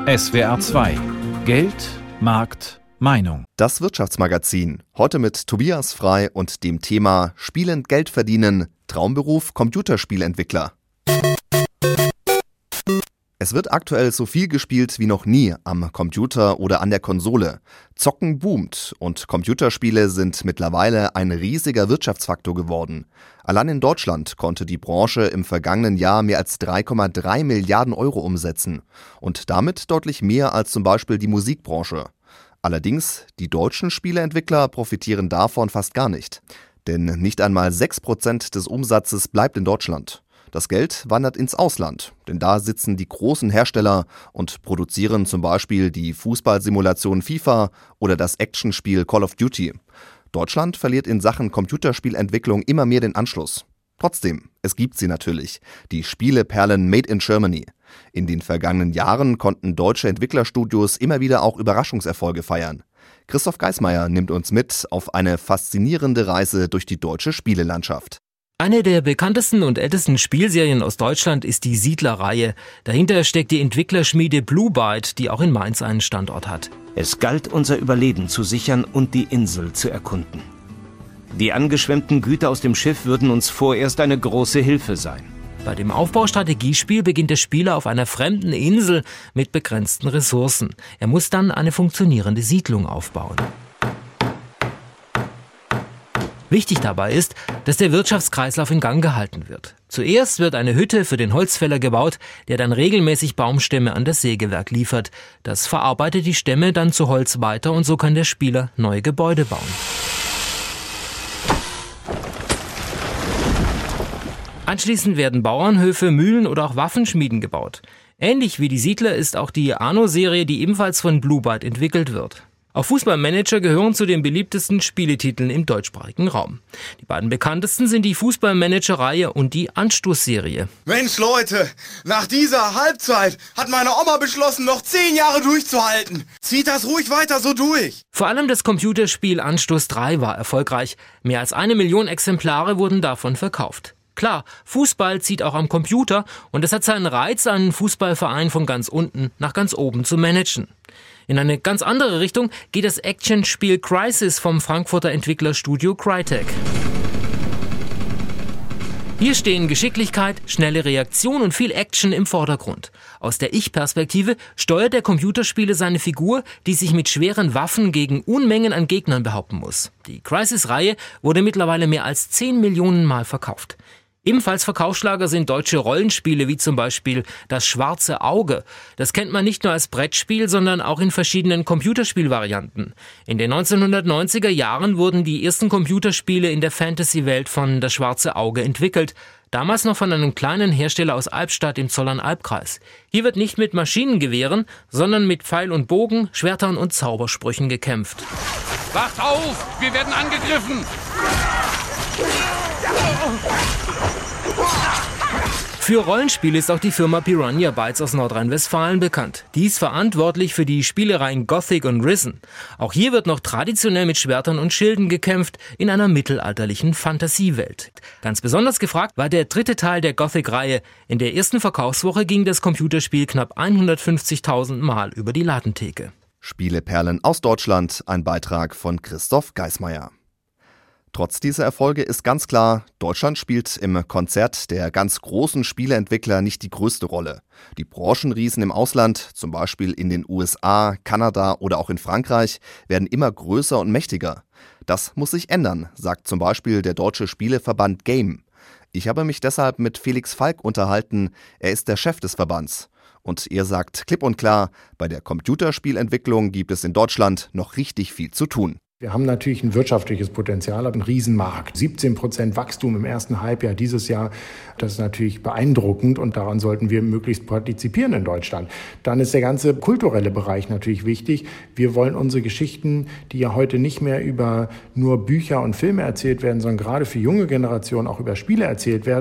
SWR 2 Geld, Markt, Meinung. Das Wirtschaftsmagazin. Heute mit Tobias Frei und dem Thema Spielend Geld verdienen. Traumberuf Computerspielentwickler. Es wird aktuell so viel gespielt wie noch nie am Computer oder an der Konsole. Zocken boomt und Computerspiele sind mittlerweile ein riesiger Wirtschaftsfaktor geworden. Allein in Deutschland konnte die Branche im vergangenen Jahr mehr als 3,3 Milliarden Euro umsetzen und damit deutlich mehr als zum Beispiel die Musikbranche. Allerdings, die deutschen Spieleentwickler profitieren davon fast gar nicht. Denn nicht einmal 6% des Umsatzes bleibt in Deutschland. Das Geld wandert ins Ausland, denn da sitzen die großen Hersteller und produzieren zum Beispiel die Fußballsimulation FIFA oder das Actionspiel Call of Duty. Deutschland verliert in Sachen Computerspielentwicklung immer mehr den Anschluss. Trotzdem, es gibt sie natürlich, die Spieleperlen Made in Germany. In den vergangenen Jahren konnten deutsche Entwicklerstudios immer wieder auch Überraschungserfolge feiern. Christoph Geismeier nimmt uns mit auf eine faszinierende Reise durch die deutsche Spielelandschaft. Eine der bekanntesten und ältesten Spielserien aus Deutschland ist die Siedler-Reihe. Dahinter steckt die Entwicklerschmiede Blue Byte, die auch in Mainz einen Standort hat. Es galt, unser Überleben zu sichern und die Insel zu erkunden. Die angeschwemmten Güter aus dem Schiff würden uns vorerst eine große Hilfe sein. Bei dem Aufbaustrategiespiel beginnt der Spieler auf einer fremden Insel mit begrenzten Ressourcen. Er muss dann eine funktionierende Siedlung aufbauen. Wichtig dabei ist, dass der Wirtschaftskreislauf in Gang gehalten wird. Zuerst wird eine Hütte für den Holzfäller gebaut, der dann regelmäßig Baumstämme an das Sägewerk liefert. Das verarbeitet die Stämme dann zu Holz weiter und so kann der Spieler neue Gebäude bauen. Anschließend werden Bauernhöfe, Mühlen oder auch Waffenschmieden gebaut. Ähnlich wie die Siedler ist auch die Anno-Serie, die ebenfalls von Blue Byte entwickelt wird. Auch Fußballmanager gehören zu den beliebtesten Spieletiteln im deutschsprachigen Raum. Die beiden bekanntesten sind die Fußballmanager-Reihe und die Anstoß-Serie. Mensch Leute, nach dieser Halbzeit hat meine Oma beschlossen, noch 10 Jahre durchzuhalten. Zieht das ruhig weiter so durch. Vor allem das Computerspiel Anstoß 3 war erfolgreich. Mehr als 1 Million Exemplare wurden davon verkauft. Klar, Fußball zieht auch am Computer und es hat seinen Reiz, einen Fußballverein von ganz unten nach ganz oben zu managen. In eine ganz andere Richtung geht das Actionspiel Crysis vom Frankfurter Entwicklerstudio Crytek. Hier stehen Geschicklichkeit, schnelle Reaktion und viel Action im Vordergrund. Aus der Ich-Perspektive steuert der Computerspieler seine Figur, die sich mit schweren Waffen gegen Unmengen an Gegnern behaupten muss. Die Crysis-Reihe wurde mittlerweile mehr als 10 Millionen Mal verkauft. Ebenfalls Verkaufsschlager sind deutsche Rollenspiele wie zum Beispiel Das Schwarze Auge. Das kennt man nicht nur als Brettspiel, sondern auch in verschiedenen Computerspielvarianten. In den 1990er Jahren wurden die ersten Computerspiele in der Fantasy-Welt von Das Schwarze Auge entwickelt. Damals noch von einem kleinen Hersteller aus Albstadt im Zollern-Albkreis. Hier wird nicht mit Maschinengewehren, sondern mit Pfeil und Bogen, Schwertern und Zaubersprüchen gekämpft. Wacht auf! Wir werden angegriffen! Für Rollenspiele ist auch die Firma Piranha Bytes aus Nordrhein-Westfalen bekannt. Die ist verantwortlich für die Spielereien Gothic und Risen. Auch hier wird noch traditionell mit Schwertern und Schilden gekämpft in einer mittelalterlichen Fantasiewelt. Ganz besonders gefragt war der 3. Teil der Gothic-Reihe. In der ersten Verkaufswoche ging das Computerspiel knapp 150.000 Mal über die Ladentheke. Spieleperlen aus Deutschland, ein Beitrag von Christoph Geismeier. Trotz dieser Erfolge ist ganz klar, Deutschland spielt im Konzert der ganz großen Spieleentwickler nicht die größte Rolle. Die Branchenriesen im Ausland, zum Beispiel in den USA, Kanada oder auch in Frankreich, werden immer größer und mächtiger. Das muss sich ändern, sagt zum Beispiel der deutsche Spieleverband Game. Ich habe mich deshalb mit Felix Falk unterhalten, er ist der Chef des Verbands. Und er sagt klipp und klar, bei der Computerspielentwicklung gibt es in Deutschland noch richtig viel zu tun. Wir haben natürlich ein wirtschaftliches Potenzial, einen Riesenmarkt. 17% Wachstum im ersten Halbjahr dieses Jahr, das ist natürlich beeindruckend und daran sollten wir möglichst partizipieren in Deutschland. Dann ist der ganze kulturelle Bereich natürlich wichtig. Wir wollen unsere Geschichten, die ja heute nicht mehr über nur Bücher und Filme erzählt werden, sondern gerade für junge Generationen auch über Spiele erzählt werden,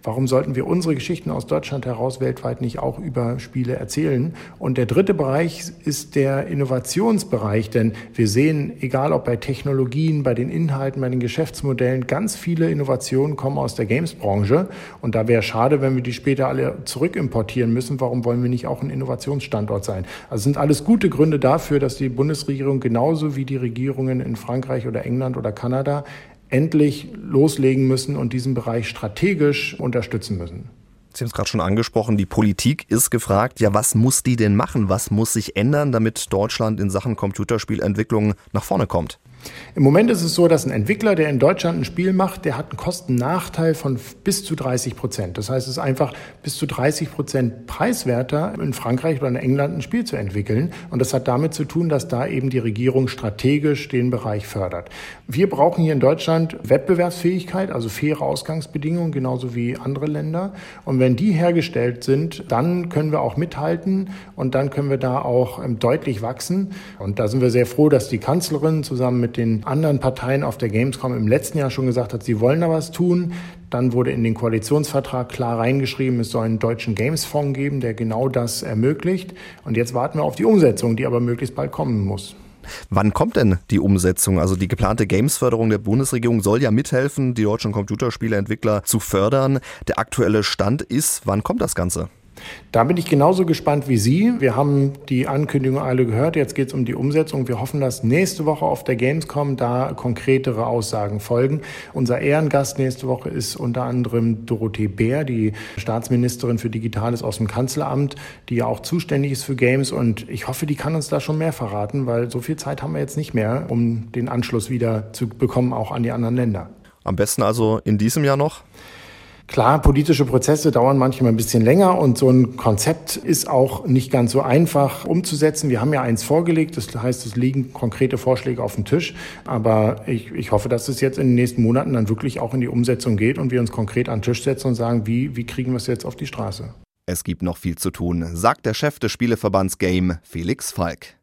Warum sollten wir unsere Geschichten aus Deutschland heraus weltweit nicht auch über Spiele erzählen? Und der dritte Bereich ist der Innovationsbereich, denn wir sehen, egal ob bei Technologien, bei den Inhalten, bei den Geschäftsmodellen, ganz viele Innovationen kommen aus der Games-Branche. Und da wäre es schade, wenn wir die später alle zurückimportieren müssen. Warum wollen wir nicht auch ein Innovationsstandort sein? Also es sind alles gute Gründe dafür, dass die Bundesregierung genauso wie die Regierungen in Frankreich oder England oder Kanada endlich loslegen müssen und diesen Bereich strategisch unterstützen müssen. Sie haben es gerade schon angesprochen, die Politik ist gefragt. Ja, was muss die denn machen? Was muss sich ändern, damit Deutschland in Sachen Computerspielentwicklung nach vorne kommt? Im Moment ist es so, dass ein Entwickler, der in Deutschland ein Spiel macht, der hat einen Kostennachteil von bis zu 30%. Das heißt, es ist einfach bis zu 30% preiswerter, in Frankreich oder in England ein Spiel zu entwickeln. Und das hat damit zu tun, dass da eben die Regierung strategisch den Bereich fördert. Wir brauchen hier in Deutschland Wettbewerbsfähigkeit, also faire Ausgangsbedingungen, genauso wie andere Länder. Und wenn die hergestellt sind, dann können wir auch mithalten und dann können wir da auch deutlich wachsen. Und da sind wir sehr froh, dass die Kanzlerin zusammen mit den anderen Parteien auf der Gamescom im letzten Jahr schon gesagt hat, sie wollen da was tun. Dann wurde in den Koalitionsvertrag klar reingeschrieben, es soll einen deutschen Gamesfonds geben, der genau das ermöglicht. Und jetzt warten wir auf die Umsetzung, die aber möglichst bald kommen muss. Wann kommt denn die Umsetzung? Also die geplante Games-Förderung der Bundesregierung soll ja mithelfen, die deutschen Computerspieleentwickler zu fördern. Der aktuelle Stand ist, wann kommt das Ganze? Da bin ich genauso gespannt wie Sie. Wir haben die Ankündigung alle gehört. Jetzt geht es um die Umsetzung. Wir hoffen, dass nächste Woche auf der Gamescom da konkretere Aussagen folgen. Unser Ehrengast nächste Woche ist unter anderem Dorothee Bär, die Staatsministerin für Digitales aus dem Kanzleramt, die ja auch zuständig ist für Games. Und ich hoffe, die kann uns da schon mehr verraten, weil so viel Zeit haben wir jetzt nicht mehr, um den Anschluss wieder zu bekommen, auch an die anderen Länder. Am besten also in diesem Jahr noch? Klar, politische Prozesse dauern manchmal ein bisschen länger und so ein Konzept ist auch nicht ganz so einfach umzusetzen. Wir haben ja eins vorgelegt, das heißt, es liegen konkrete Vorschläge auf dem Tisch. Aber ich hoffe, dass es jetzt in den nächsten Monaten dann wirklich auch in die Umsetzung geht und wir uns konkret an den Tisch setzen und sagen, wie kriegen wir es jetzt auf die Straße? Es gibt noch viel zu tun, sagt der Chef des Spieleverbands Game, Felix Falk.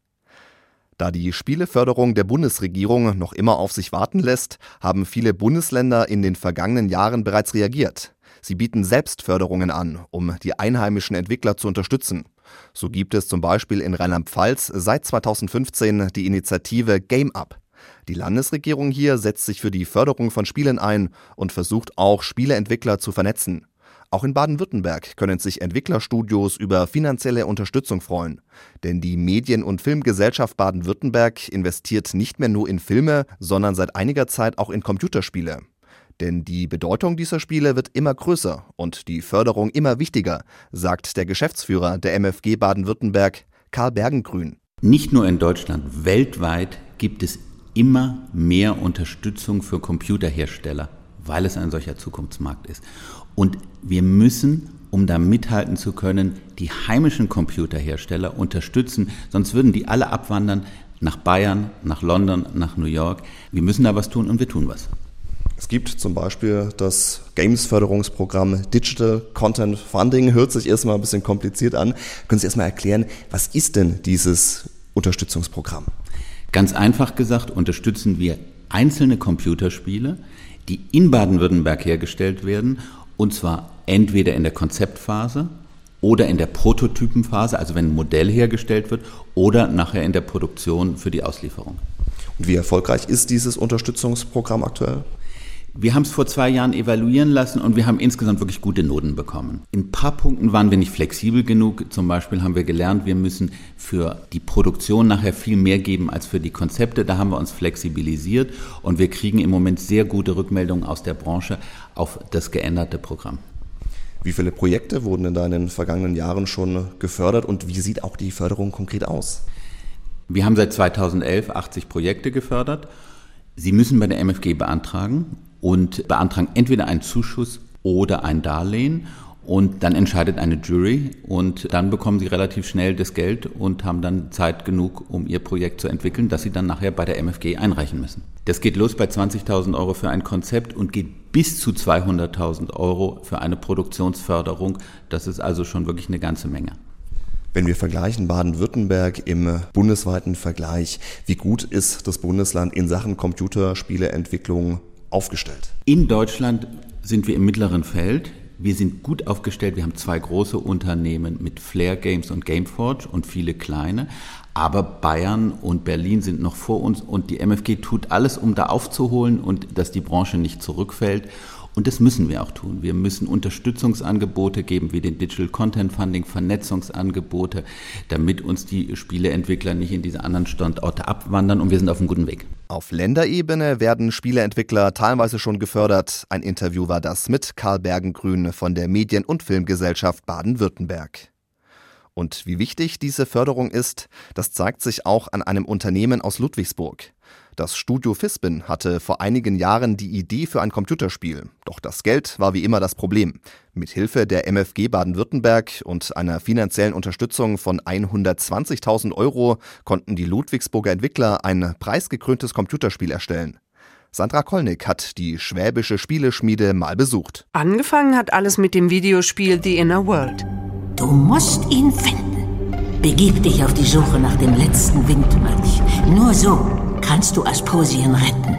Da die Spieleförderung der Bundesregierung noch immer auf sich warten lässt, haben viele Bundesländer in den vergangenen Jahren bereits reagiert. Sie bieten Selbstförderungen an, um die einheimischen Entwickler zu unterstützen. So gibt es zum Beispiel in Rheinland-Pfalz seit 2015 die Initiative Game Up. Die Landesregierung hier setzt sich für die Förderung von Spielen ein und versucht auch, Spieleentwickler zu vernetzen. Auch in Baden-Württemberg können sich Entwicklerstudios über finanzielle Unterstützung freuen. Denn die Medien- und Filmgesellschaft Baden-Württemberg investiert nicht mehr nur in Filme, sondern seit einiger Zeit auch in Computerspiele. Denn die Bedeutung dieser Spiele wird immer größer und die Förderung immer wichtiger, sagt der Geschäftsführer der MFG Baden-Württemberg, Karl Bergengrün. Nicht nur in Deutschland, weltweit gibt es immer mehr Unterstützung für Computerhersteller, weil es ein solcher Zukunftsmarkt ist. Und wir müssen, um da mithalten zu können, die heimischen Computerhersteller unterstützen, sonst würden die alle abwandern nach Bayern, nach London, nach New York. Wir müssen da was tun und wir tun was. Es gibt zum Beispiel das Games-Förderungsprogramm Digital Content Funding. Hört sich erstmal ein bisschen kompliziert an. Können Sie erstmal erklären, was ist denn dieses Unterstützungsprogramm? Ganz einfach gesagt unterstützen wir einzelne Computerspiele, die in Baden-Württemberg hergestellt werden, und zwar entweder in der Konzeptphase oder in der Prototypenphase, also wenn ein Modell hergestellt wird, oder nachher in der Produktion für die Auslieferung. Und wie erfolgreich ist dieses Unterstützungsprogramm aktuell? Wir haben es vor 2 Jahren evaluieren lassen und wir haben insgesamt wirklich gute Noten bekommen. In ein paar Punkten waren wir nicht flexibel genug. Zum Beispiel haben wir gelernt, wir müssen für die Produktion nachher viel mehr geben als für die Konzepte. Da haben wir uns flexibilisiert und wir kriegen im Moment sehr gute Rückmeldungen aus der Branche auf das geänderte Programm. Wie viele Projekte wurden in den vergangenen Jahren schon gefördert und wie sieht auch die Förderung konkret aus? Wir haben seit 2011 80 Projekte gefördert. Sie müssen bei der MFG beantragen und beantragen entweder einen Zuschuss oder ein Darlehen und dann entscheidet eine Jury und dann bekommen Sie relativ schnell das Geld und haben dann Zeit genug, um Ihr Projekt zu entwickeln, das Sie dann nachher bei der MFG einreichen müssen. Das geht los bei 20.000 Euro für ein Konzept und geht bis zu 200.000 Euro für eine Produktionsförderung. Das ist also schon wirklich eine ganze Menge. Wenn wir vergleichen Baden-Württemberg im bundesweiten Vergleich, wie gut ist das Bundesland in Sachen Computerspieleentwicklung aufgestellt? In Deutschland sind wir im mittleren Feld. Wir sind gut aufgestellt. Wir haben 2 große Unternehmen mit Flair Games und Gameforge und viele kleine. Aber Bayern und Berlin sind noch vor uns und die MFG tut alles, um da aufzuholen und dass die Branche nicht zurückfällt. Und das müssen wir auch tun. Wir müssen Unterstützungsangebote geben, wie den Digital Content Funding, Vernetzungsangebote, damit uns die Spieleentwickler nicht in diese anderen Standorte abwandern, und wir sind auf einem guten Weg. Auf Länderebene werden Spieleentwickler teilweise schon gefördert. Ein Interview war das mit Karl Bergengrün von der Medien- und Filmgesellschaft Baden-Württemberg. Und wie wichtig diese Förderung ist, das zeigt sich auch an einem Unternehmen aus Ludwigsburg. Das Studio Fispin hatte vor einigen Jahren die Idee für ein Computerspiel. Doch das Geld war wie immer das Problem. Mit Hilfe der MFG Baden-Württemberg und einer finanziellen Unterstützung von 120.000 € konnten die Ludwigsburger Entwickler ein preisgekröntes Computerspiel erstellen. Sandra Kollnick hat die schwäbische Spieleschmiede mal besucht. Angefangen hat alles mit dem Videospiel The Inner World. Du musst ihn finden. Begib dich auf die Suche nach dem letzten Windmolch. Nur so kannst du Asposien retten.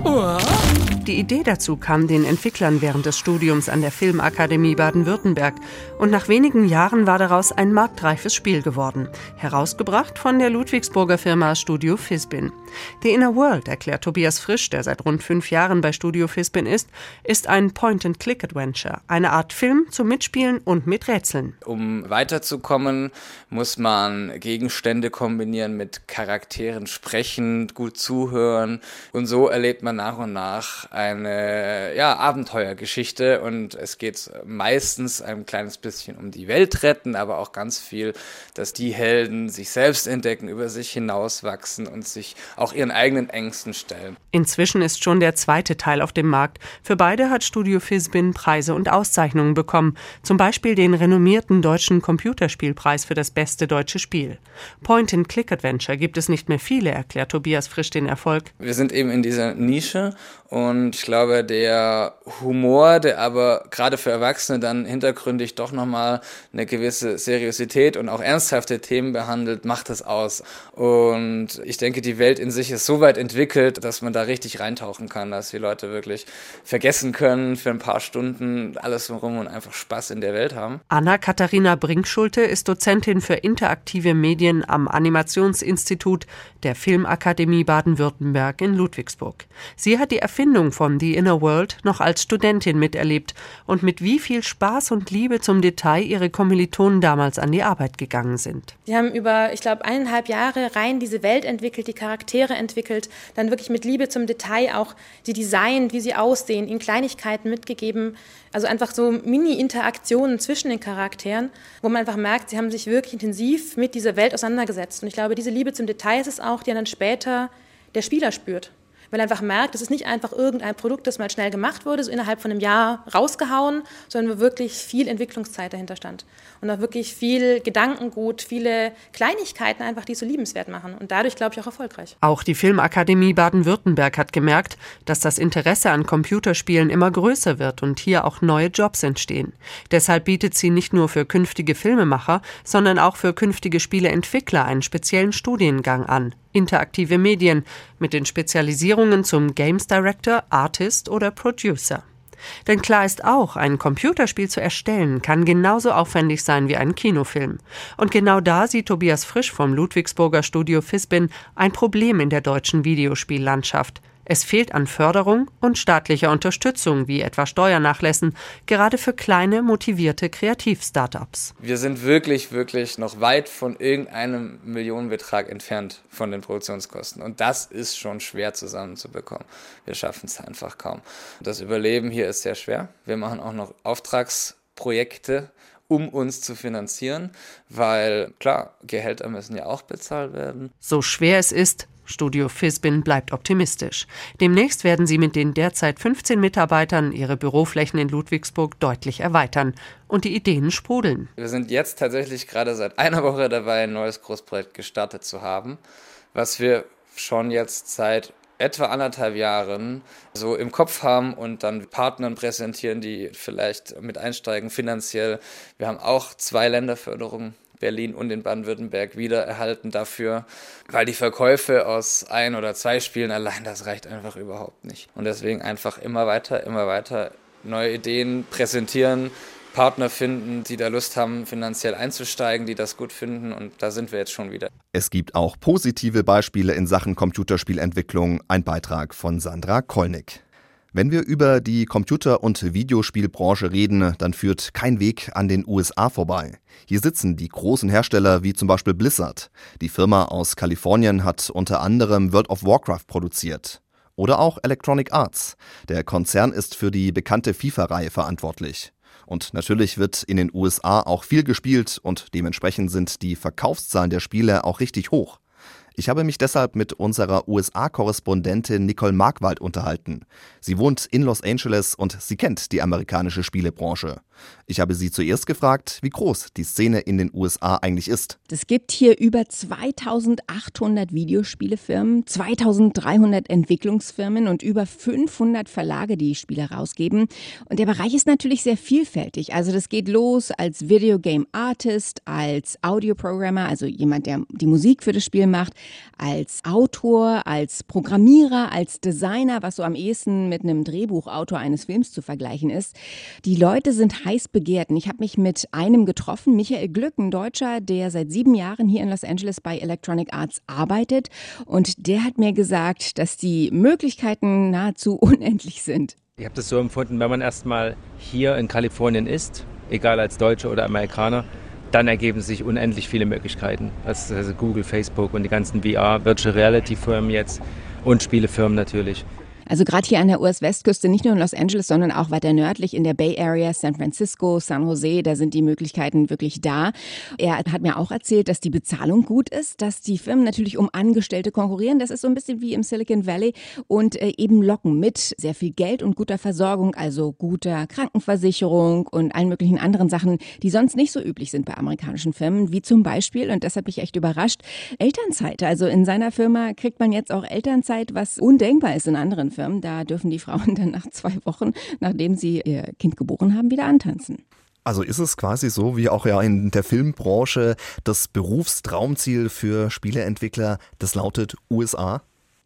Die Idee dazu kam den Entwicklern während des Studiums an der Filmakademie Baden-Württemberg. Und nach wenigen Jahren war daraus ein marktreifes Spiel geworden. Herausgebracht von der Ludwigsburger Firma Studio Fispin. The Inner World, erklärt Tobias Frisch, der seit rund 5 Jahren bei Studio Fispin ist ein Point-and-Click-Adventure. Eine Art Film zum Mitspielen und mit Rätseln. Um weiterzukommen, muss man Gegenstände kombinieren mit Charakteren, sprechen, gut zuhören. Und so erlebt man nach und nach eine Abenteuergeschichte, und es geht meistens ein kleines bisschen um die Welt retten, aber auch ganz viel, dass die Helden sich selbst entdecken, über sich hinauswachsen und sich auch ihren eigenen Ängsten stellen. Inzwischen ist schon der 2. Teil auf dem Markt. Für beide hat Studio Fispin Preise und Auszeichnungen bekommen, zum Beispiel den renommierten deutschen Computerspielpreis für das beste deutsche Spiel. Point-and-Click-Adventure gibt es nicht mehr viele, erklärt Tobias Frisch den Erfolg. Wir sind eben in dieser Nische, und ich glaube, der Humor, der aber gerade für Erwachsene dann hintergründig doch nochmal eine gewisse Seriosität und auch ernsthafte Themen behandelt, macht das aus. Und ich denke, die Welt in sich ist so weit entwickelt, dass man da richtig reintauchen kann, dass die Leute wirklich vergessen können für ein paar Stunden alles rum und einfach Spaß in der Welt haben. Anna-Katharina Brinkschulte ist Dozentin für interaktive Medien am Animationsinstitut der Filmakademie Baden-Württemberg in Ludwigsburg. Sie hat die Erfindung von The Inner World noch als Studentin miterlebt und mit wie viel Spaß und Liebe zum Detail ihre Kommilitonen damals an die Arbeit gegangen sind. Sie haben über, 1,5 Jahre rein diese Welt entwickelt, die Charaktere entwickelt, dann wirklich mit Liebe zum Detail auch die Design, wie sie aussehen, ihnen Kleinigkeiten mitgegeben. Also einfach so Mini-Interaktionen zwischen den Charakteren, wo man einfach merkt, sie haben sich wirklich intensiv mit dieser Welt auseinandergesetzt. Und ich glaube, diese Liebe zum Detail ist es auch, die dann später der Spieler spürt. Weil er einfach merkt, es ist nicht einfach irgendein Produkt, das mal schnell gemacht wurde, so innerhalb von einem Jahr rausgehauen, sondern wo wirklich viel Entwicklungszeit dahinter stand. Und auch wirklich viel Gedankengut, viele Kleinigkeiten einfach, die so liebenswert machen. Und dadurch, glaube ich, auch erfolgreich. Auch die Filmakademie Baden-Württemberg hat gemerkt, dass das Interesse an Computerspielen immer größer wird und hier auch neue Jobs entstehen. Deshalb bietet sie nicht nur für künftige Filmemacher, sondern auch für künftige Spieleentwickler einen speziellen Studiengang an. Interaktive Medien mit den Spezialisierungen zum Games Director, Artist oder Producer. Denn klar ist auch, ein Computerspiel zu erstellen kann genauso aufwendig sein wie ein Kinofilm. Und genau da sieht Tobias Frisch vom Ludwigsburger Studio Fispin ein Problem in der deutschen Videospiellandschaft. Es fehlt an Förderung und staatlicher Unterstützung, wie etwa Steuernachlässen, gerade für kleine, motivierte Kreativ-Startups. Wir sind wirklich, wirklich noch weit von irgendeinem Millionenbetrag entfernt von den Produktionskosten. Und das ist schon schwer zusammenzubekommen. Wir schaffen es einfach kaum. Das Überleben hier ist sehr schwer. Wir machen auch noch Auftragsprojekte, um uns zu finanzieren, weil, klar, Gehälter müssen ja auch bezahlt werden. So schwer es ist, Studio Fispin bleibt optimistisch. Demnächst werden sie mit den derzeit 15 Mitarbeitern ihre Büroflächen in Ludwigsburg deutlich erweitern. Und die Ideen sprudeln. Wir sind jetzt tatsächlich gerade seit einer Woche dabei, ein neues Großprojekt gestartet zu haben, was wir schon jetzt seit etwa 1,5 Jahren so im Kopf haben und dann Partnern präsentieren, die vielleicht mit einsteigen finanziell. Wir haben auch 2 Länderförderungen, Berlin und in Baden-Württemberg, wieder erhalten dafür, weil die Verkäufe aus 1 oder 2 Spielen allein, das reicht einfach überhaupt nicht. Und deswegen einfach immer weiter neue Ideen präsentieren, Partner finden, die da Lust haben, finanziell einzusteigen, die das gut finden, und da sind wir jetzt schon wieder. Es gibt auch positive Beispiele in Sachen Computerspielentwicklung. Ein Beitrag von Sandra Kollnick. Wenn wir über die Computer- und Videospielbranche reden, dann führt kein Weg an den USA vorbei. Hier sitzen die großen Hersteller wie zum Beispiel Blizzard. Die Firma aus Kalifornien hat unter anderem World of Warcraft produziert. Oder auch Electronic Arts. Der Konzern ist für die bekannte FIFA-Reihe verantwortlich. Und natürlich wird in den USA auch viel gespielt und dementsprechend sind die Verkaufszahlen der Spiele auch richtig hoch. Ich habe mich deshalb mit unserer USA-Korrespondentin Nicole Markwald unterhalten. Sie wohnt in Los Angeles und sie kennt die amerikanische Spielebranche. Ich habe sie zuerst gefragt, wie groß die Szene in den USA eigentlich ist. Es gibt hier über 2800 Videospielefirmen, 2300 Entwicklungsfirmen und über 500 Verlage, die Spiele rausgeben. Und der Bereich ist natürlich sehr vielfältig. Also das geht los als Videogame Artist, als Audioprogrammer, also jemand, der die Musik für das Spiel macht, als Autor, als Programmierer, als Designer, was so am ehesten mit einem Drehbuchautor eines Films zu vergleichen ist. Die Leute sind heiß begehrt. Ich habe mich mit einem getroffen, Michael Glück, ein Deutscher, der seit 7 Jahren hier in Los Angeles bei Electronic Arts arbeitet. Und der hat mir gesagt, dass die Möglichkeiten nahezu unendlich sind. Ich habe das so empfunden, wenn man erstmal hier in Kalifornien ist, egal als Deutscher oder Amerikaner, dann ergeben sich unendlich viele Möglichkeiten. Also Google, Facebook und die ganzen VR, Virtual Reality Firmen jetzt und Spielefirmen natürlich. Also gerade hier an der US-Westküste, nicht nur in Los Angeles, sondern auch weiter nördlich in der Bay Area, San Francisco, San Jose, da sind die Möglichkeiten wirklich da. Er hat mir auch erzählt, dass die Bezahlung gut ist, dass die Firmen natürlich um Angestellte konkurrieren. Das ist so ein bisschen wie im Silicon Valley und eben locken mit sehr viel Geld und guter Versorgung, also guter Krankenversicherung und allen möglichen anderen Sachen, die sonst nicht so üblich sind bei amerikanischen Firmen, wie zum Beispiel, und das hat mich echt überrascht, Elternzeit. Also in seiner Firma kriegt man jetzt auch Elternzeit, was undenkbar ist in anderen Firmen. Da dürfen die Frauen dann nach 2 Wochen, nachdem sie ihr Kind geboren haben, wieder antanzen. Also ist es quasi so wie auch ja in der Filmbranche das Berufstraumziel für Spieleentwickler, das lautet USA?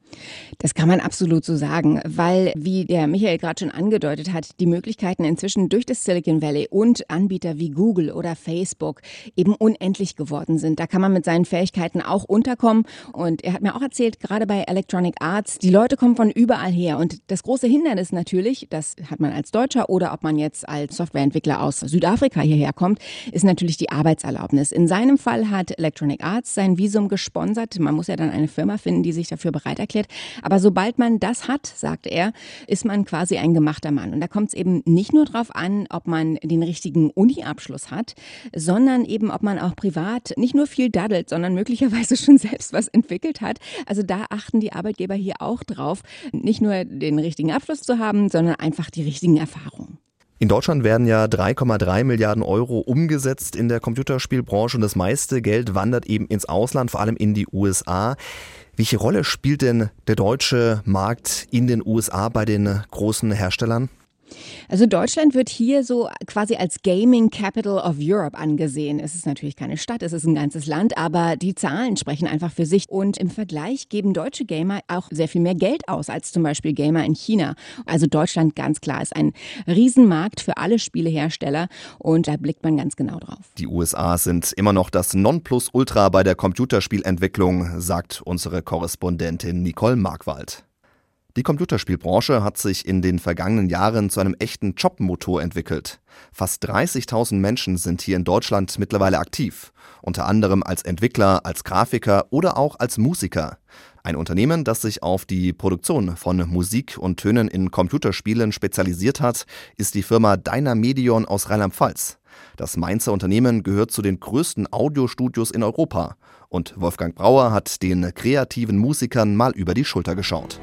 Das kann man absolut so sagen, weil, wie der Michael gerade schon angedeutet hat, die Möglichkeiten inzwischen durch das Silicon Valley und Anbieter wie Google oder Facebook eben unendlich geworden sind. Da kann man mit seinen Fähigkeiten auch unterkommen. Und er hat mir auch erzählt, gerade bei Electronic Arts, die Leute kommen von überall her. Und das große Hindernis natürlich, das hat man als Deutscher oder ob man jetzt als Softwareentwickler aus Südafrika hierher kommt, ist natürlich die Arbeitserlaubnis. In seinem Fall hat Electronic Arts sein Visum gesponsert. Man muss ja dann eine Firma finden, die sich dafür bereit erklärt. Aber sobald man das hat, sagt er, ist man quasi ein gemachter Mann. Und da kommt es eben nicht nur darauf an, ob man den richtigen Uni-Abschluss hat, sondern eben, ob man auch privat nicht nur viel daddelt, sondern möglicherweise schon selbst was entwickelt hat. Also da achten die Arbeitgeber hier auch drauf, nicht nur den richtigen Abschluss zu haben, sondern einfach die richtigen Erfahrungen. In Deutschland werden ja 3,3 Milliarden Euro umgesetzt in der Computerspielbranche und das meiste Geld wandert eben ins Ausland, vor allem in die USA. Welche Rolle spielt denn der deutsche Markt in den USA bei den großen Herstellern? Also Deutschland wird hier so quasi als Gaming Capital of Europe angesehen. Es ist natürlich keine Stadt, es ist ein ganzes Land, aber die Zahlen sprechen einfach für sich. Und im Vergleich geben deutsche Gamer auch sehr viel mehr Geld aus als zum Beispiel Gamer in China. Also Deutschland ganz klar ist ein Riesenmarkt für alle Spielehersteller und da blickt man ganz genau drauf. Die USA sind immer noch das Nonplusultra bei der Computerspielentwicklung, sagt unsere Korrespondentin Nicole Markwald. Die Computerspielbranche hat sich in den vergangenen Jahren zu einem echten Jobmotor entwickelt. Fast 30.000 Menschen sind hier in Deutschland mittlerweile aktiv, unter anderem als Entwickler, als Grafiker oder auch als Musiker. Ein Unternehmen, das sich auf die Produktion von Musik und Tönen in Computerspielen spezialisiert hat, ist die Firma Dynamedion aus Rheinland-Pfalz. Das Mainzer Unternehmen gehört zu den größten Audiostudios in Europa. Und Wolfgang Brauer hat den kreativen Musikern mal über die Schulter geschaut.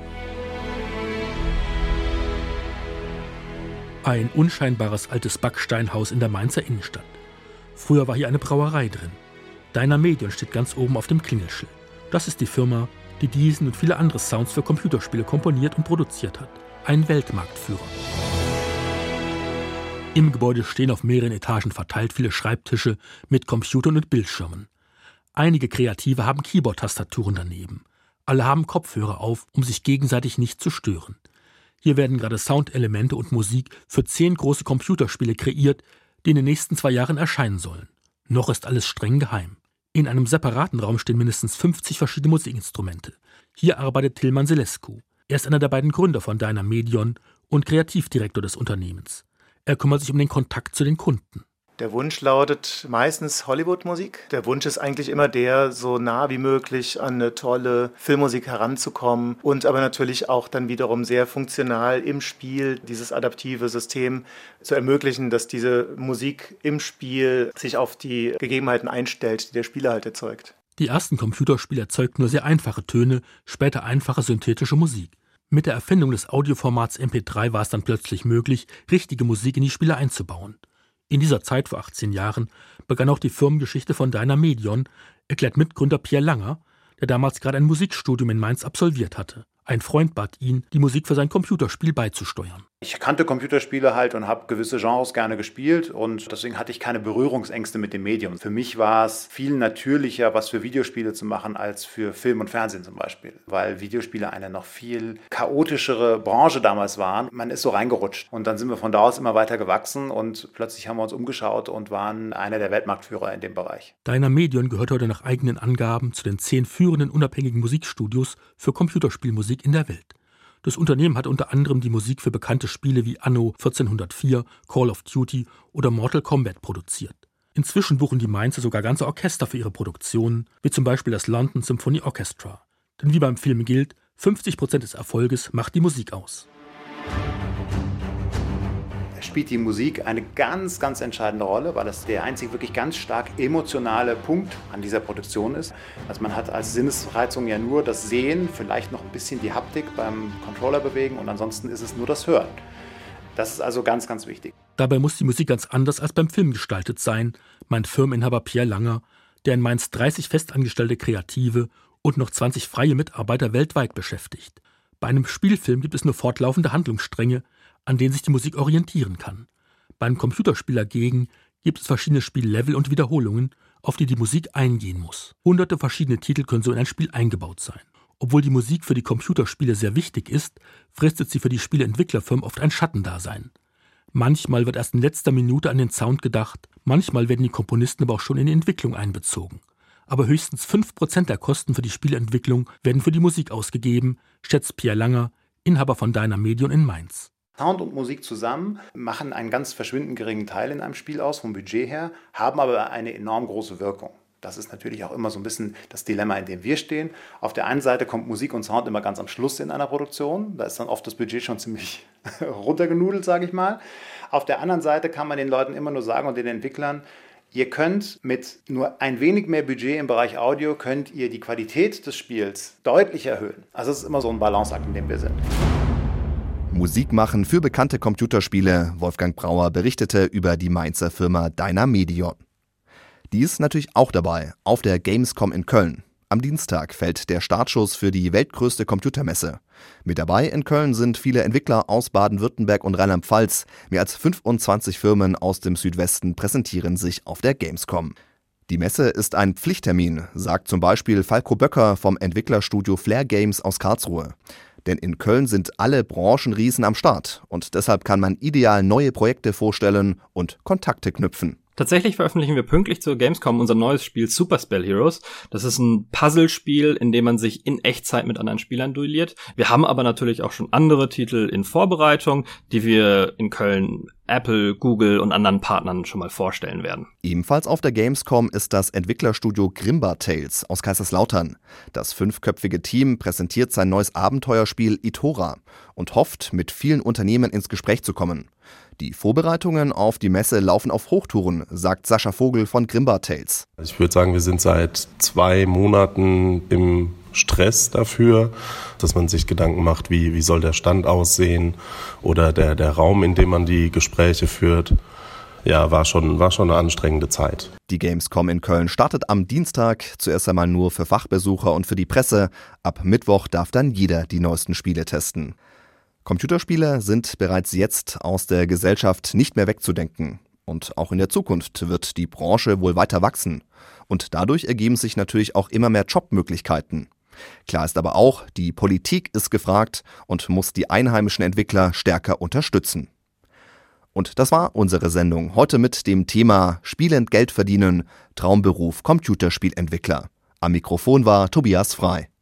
Ein unscheinbares altes Backsteinhaus in der Mainzer Innenstadt. Früher war hier eine Brauerei drin. Dynamedion steht ganz oben auf dem Klingelschild. Das ist die Firma, die diesen und viele andere Sounds für Computerspiele komponiert und produziert hat. Ein Weltmarktführer. Im Gebäude stehen auf mehreren Etagen verteilt viele Schreibtische mit Computern und Bildschirmen. Einige Kreative haben Keyboard-Tastaturen daneben. Alle haben Kopfhörer auf, um sich gegenseitig nicht zu stören. Hier werden gerade Soundelemente und Musik für 10 große Computerspiele kreiert, die in den nächsten 2 Jahren erscheinen sollen. Noch ist alles streng geheim. In einem separaten Raum stehen mindestens 50 verschiedene Musikinstrumente. Hier arbeitet Tilman Selescu. Er ist einer der beiden Gründer von Dynamedion und Kreativdirektor des Unternehmens. Er kümmert sich um den Kontakt zu den Kunden. Der Wunsch lautet meistens Hollywood-Musik. Der Wunsch ist eigentlich immer der, so nah wie möglich an eine tolle Filmmusik heranzukommen und aber natürlich auch dann wiederum sehr funktional im Spiel dieses adaptive System zu ermöglichen, dass diese Musik im Spiel sich auf die Gegebenheiten einstellt, die der Spieler halt erzeugt. Die ersten Computerspiele erzeugten nur sehr einfache Töne, später einfache synthetische Musik. Mit der Erfindung des Audioformats MP3 war es dann plötzlich möglich, richtige Musik in die Spiele einzubauen. In dieser Zeit, vor 18 Jahren, begann auch die Firmengeschichte von Dynamedion, erklärt Mitgründer Pierre Langer, der damals gerade ein Musikstudium in Mainz absolviert hatte. Ein Freund bat ihn, die Musik für sein Computerspiel beizusteuern. Ich kannte Computerspiele halt und habe gewisse Genres gerne gespielt und deswegen hatte ich keine Berührungsängste mit dem Medium. Für mich war es viel natürlicher, was für Videospiele zu machen, als für Film und Fernsehen zum Beispiel. Weil Videospiele eine noch viel chaotischere Branche damals waren. Man ist so reingerutscht und dann sind wir von da aus immer weiter gewachsen und plötzlich haben wir uns umgeschaut und waren einer der Weltmarktführer in dem Bereich. Dynamedion gehört heute nach eigenen Angaben zu den 10 führenden unabhängigen Musikstudios für Computerspielmusik in der Welt. Das Unternehmen hat unter anderem die Musik für bekannte Spiele wie Anno 1404, Call of Duty oder Mortal Kombat produziert. Inzwischen buchen die Mainzer sogar ganze Orchester für ihre Produktionen, wie zum Beispiel das London Symphony Orchestra. Denn wie beim Film gilt, 50% des Erfolges macht die Musik aus. Spielt die Musik eine ganz, ganz entscheidende Rolle, weil das der einzig wirklich ganz stark emotionale Punkt an dieser Produktion ist. Also man hat als Sinnesreizung ja nur das Sehen, vielleicht noch ein bisschen die Haptik beim Controller bewegen und ansonsten ist es nur das Hören. Das ist also ganz, ganz wichtig. Dabei muss die Musik ganz anders als beim Film gestaltet sein, meint Firmeninhaber Pierre Langer, der in Mainz 30 festangestellte Kreative und noch 20 freie Mitarbeiter weltweit beschäftigt. Bei einem Spielfilm gibt es nur fortlaufende Handlungsstränge, an denen sich die Musik orientieren kann. Beim Computerspiel dagegen gibt es verschiedene Spiellevel und Wiederholungen, auf die die Musik eingehen muss. Hunderte verschiedene Titel können so in ein Spiel eingebaut sein. Obwohl die Musik für die Computerspiele sehr wichtig ist, fristet sie für die Spieleentwicklerfirmen oft ein Schattendasein. Manchmal wird erst in letzter Minute an den Sound gedacht, manchmal werden die Komponisten aber auch schon in die Entwicklung einbezogen. Aber höchstens 5% der Kosten für die Spieleentwicklung werden für die Musik ausgegeben, schätzt Pierre Langer, Inhaber von Dynamedion in Mainz. Sound und Musik zusammen machen einen ganz verschwindend geringen Teil in einem Spiel aus, vom Budget her, haben aber eine enorm große Wirkung. Das ist natürlich auch immer so ein bisschen das Dilemma, in dem wir stehen. Auf der einen Seite kommt Musik und Sound immer ganz am Schluss in einer Produktion. Da ist dann oft das Budget schon ziemlich runtergenudelt, sage ich mal. Auf der anderen Seite kann man den Leuten immer nur sagen und den Entwicklern, ihr könnt mit nur ein wenig mehr Budget im Bereich Audio, könnt ihr die Qualität des Spiels deutlich erhöhen. Also es ist immer so ein Balanceakt, in dem wir sind. Musik machen für bekannte Computerspiele. Wolfgang Brauer berichtete über die Mainzer Firma Dynamedion. Die ist natürlich auch dabei, auf der Gamescom in Köln. Am Dienstag fällt der Startschuss für die weltgrößte Computermesse. Mit dabei in Köln sind viele Entwickler aus Baden-Württemberg und Rheinland-Pfalz. Mehr als 25 Firmen aus dem Südwesten präsentieren sich auf der Gamescom. Die Messe ist ein Pflichttermin, sagt zum Beispiel Falco Böcker vom Entwicklerstudio Flair Games aus Karlsruhe. Denn in Köln sind alle Branchenriesen am Start und deshalb kann man ideal neue Projekte vorstellen und Kontakte knüpfen. Tatsächlich veröffentlichen wir pünktlich zur Gamescom unser neues Spiel Super Spell Heroes. Das ist ein Puzzlespiel, in dem man sich in Echtzeit mit anderen Spielern duelliert. Wir haben aber natürlich auch schon andere Titel in Vorbereitung, die wir in Köln Apple, Google und anderen Partnern schon mal vorstellen werden. Ebenfalls auf der Gamescom ist das Entwicklerstudio Grimbar Tales aus Kaiserslautern. Das 5-köpfige Team präsentiert sein neues Abenteuerspiel Itora und hofft, mit vielen Unternehmen ins Gespräch zu kommen. Die Vorbereitungen auf die Messe laufen auf Hochtouren, sagt Sascha Vogel von Grimbar Tales. Ich würde sagen, wir sind seit 2 Monaten im Stress dafür, dass man sich Gedanken macht, wie soll der Stand aussehen oder der Raum, in dem man die Gespräche führt. Ja, war schon eine anstrengende Zeit. Die Gamescom in Köln startet am Dienstag, zuerst einmal nur für Fachbesucher und für die Presse. Ab Mittwoch darf dann jeder die neuesten Spiele testen. Computerspiele sind bereits jetzt aus der Gesellschaft nicht mehr wegzudenken. Und auch in der Zukunft wird die Branche wohl weiter wachsen. Und dadurch ergeben sich natürlich auch immer mehr Jobmöglichkeiten. Klar ist aber auch, die Politik ist gefragt und muss die einheimischen Entwickler stärker unterstützen. Und das war unsere Sendung heute mit dem Thema Spielend Geld verdienen, Traumberuf Computerspielentwickler. Am Mikrofon war Tobias Frei.